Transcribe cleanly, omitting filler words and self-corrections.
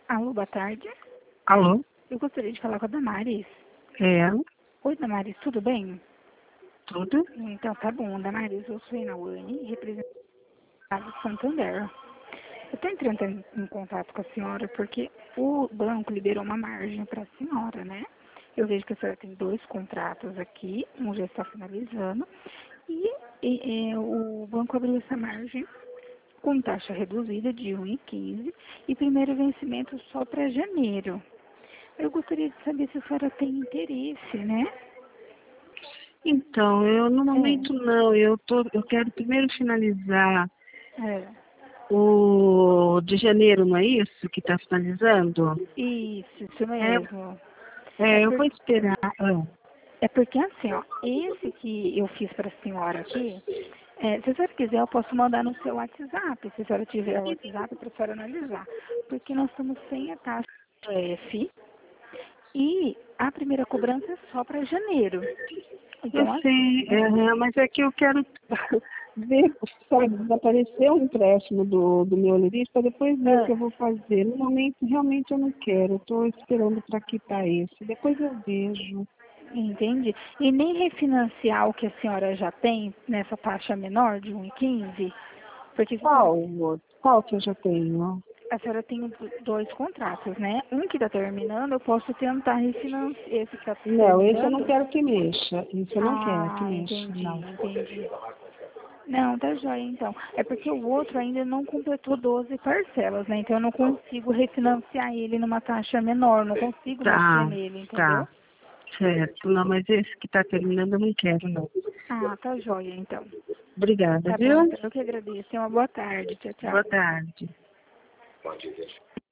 Alô, boa tarde. Alô? Eu gostaria de falar com a Damares. É, Oi, Damares, tudo bem? tudo? Então, tá bom, Damares, eu sou Inawane, representante do Santander. Eu estou entrando em contato com a senhora porque o banco liberou uma margem para a senhora, né? Eu vejo que a senhora tem 2 contratos aqui, um já está finalizando, o banco abriu essa margem com taxa reduzida de 1,15 e primeiro vencimento só para janeiro. Eu gostaria de saber se a senhora tem interesse, né? Então, eu no É, momento não, eu quero primeiro finalizar é. o de janeiro, não é isso que está finalizando? Isso É, mesmo. É, eu vou esperar. é porque assim, ó, esse que eu fiz para a senhora aqui, se a senhora quiser, eu posso mandar no seu WhatsApp, se a senhora tiver o WhatsApp para a senhora analisar. Porque nós estamos sem a taxa F e a primeira cobrança é só para janeiro. Eu Então, assim, sei, mas é que eu quero ver, sabe, desaparecer o empréstimo do meu alerista para depois ver o que eu vou fazer. No momento, realmente eu não quero, eu estou esperando para quitar esse. Depois eu vejo. entende? E nem refinanciar o que a senhora já tem nessa taxa menor de 1,15, porque se a senhora, Qual que eu já tenho? a senhora tem 2 contratos, né? Um que está terminando, eu posso tentar refinanciar esse que está Não, esse eu não terminando. quero que mexa. Esse eu não quero que Ah, mexa, entendi, não. entendi. Não, tá joia então. É porque o outro ainda não completou 12 parcelas, né? Então eu não consigo refinanciar ele numa taxa menor, não consigo mexer Tá, nele, entendeu? tá, certo. Não, mas esse que está terminando eu não quero, não. Ah, tá joia então. Obrigada, Tá bom, viu? então eu que agradeço. Tenha uma boa tarde. Tchau, tchau. Boa tarde.